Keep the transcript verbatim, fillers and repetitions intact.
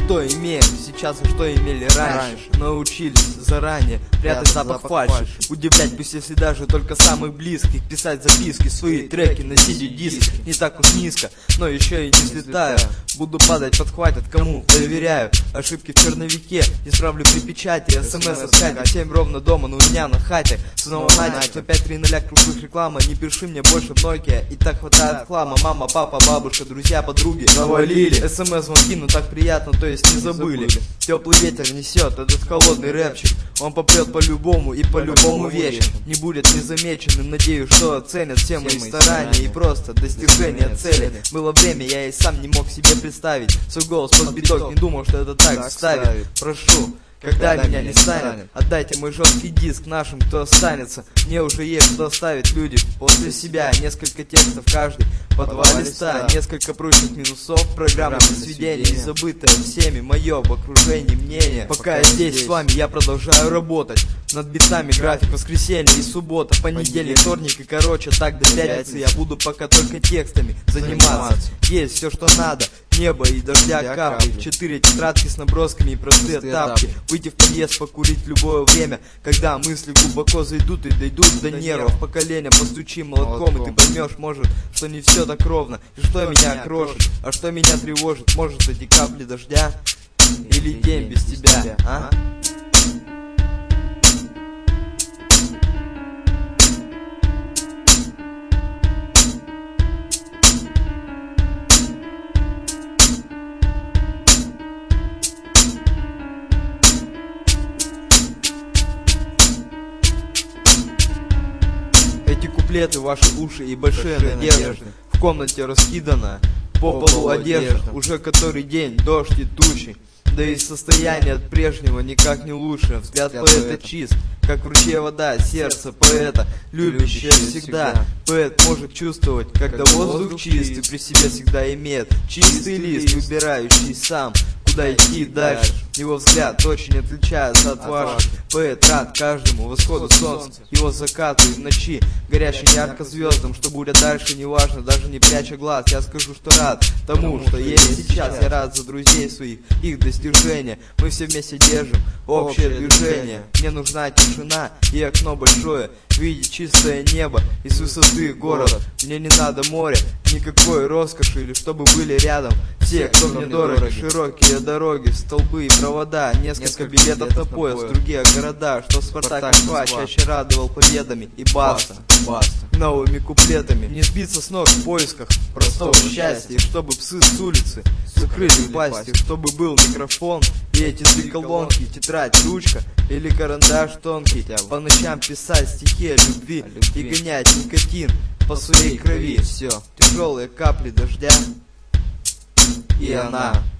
Что имеем сейчас и что имели раньше, научились заранее прятать запах фальши, удивлять пусть если даже только самых близких, писать записки, свои треки на сиди-диск. Не так уж низко, но еще и не слетаю. Буду падать, подхватят, кому доверяю. Ошибки в черновике исправлю при печати. СМС от пять семь ровно дома, но у меня на хате. Снова Надя, сто пять три ноль круглых реклама. Не пиши мне больше в Nokia, и так хватает хлама. Мама, папа, бабушка, друзья, подруги навалили. СМС звонки, ну так приятно, то есть не забыли. Теплый ветер несет этот холодный рэпчик. Он попрет по-любому и по-любому вечер. Не будет незамеченным, надеюсь, что оценят все мои старания и просто достижение цели. Было время, я и сам не мог себе представить. Свой голос под биток, не думал, что это так вставит. Прошу, когда меня не станет, отдайте мой жесткий диск нашим, кто останется. Мне уже есть что оставить, люди после себя. Несколько текстов каждый по два листа, несколько прочных минусов, программы сведения, забытое всеми мое в окружении мнение. Пока я здесь с вами, я продолжаю работать над битами, график воскресенье и суббота, понедельник, вторник и короче так до пятницы. Я буду пока только текстами заниматься. Есть все, что надо, небо и дождя капли, четыре тетрадки с набросками и простые тапки. Выйти в подъезд, покурить в любое время, когда мысли глубоко зайдут и дойдут до нервов. Поколение постучи молотком, и ты поймешь, может, что не все так ровно, и что меня крошит, а что меня тревожит. Может, эти капли дождя или день без тебя, а? Эти куплеты, ваши уши и большие надежды. В комнате раскидана по полу одежда. Уже который день дождь и тучи, да и состояние от прежнего никак не лучше. Взгляд поэта чист, как в ручье вода. Сердце поэта, любящее всегда. Поэт может чувствовать, когда воздух чист, и при себе всегда имеет чистый лист, выбирающий сам, куда идти дальше. Его взгляд очень отличается от ваших. Поэт рад каждому восходу солнца, его закату и в ночи, горящим ярко звездам. Что будет дальше, не важно, даже не пряча глаз. Я скажу, что рад тому, что есть сейчас. Я рад за друзей своих, их достижения. Мы все вместе держим общее движение. Мне нужна тишина и окно большое, видеть чистое небо и с высоты город. Мне не надо моря, никакой роскоши, или чтобы были рядом все, кто мне дорог. Широкие дороги, столбы и провода, несколько билетов на поезд в другие города. Что Спартак Москва чаще радовал победами и баста, новыми куплетами. Не сбиться с ног в поисках простого счастья, и чтобы псы с улицы закрыли пасти, чтобы был микрофон и эти три колонки, тетрадь, ручка или карандаш тонкий. По ночам писать стихи о любви и гонять никотин по своей крови. Все, тяжелые капли дождя, и она